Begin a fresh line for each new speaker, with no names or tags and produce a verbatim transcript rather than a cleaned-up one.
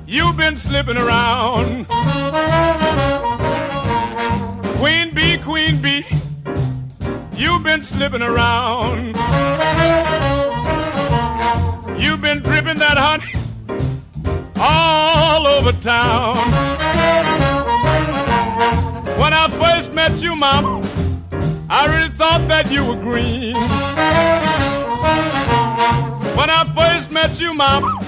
You've been slipping around. Queen bee, queen bee, you've been slipping around. You've been dripping that honey all over town. When I first met you, mama, I really thought that you were green. When I first met you, mama,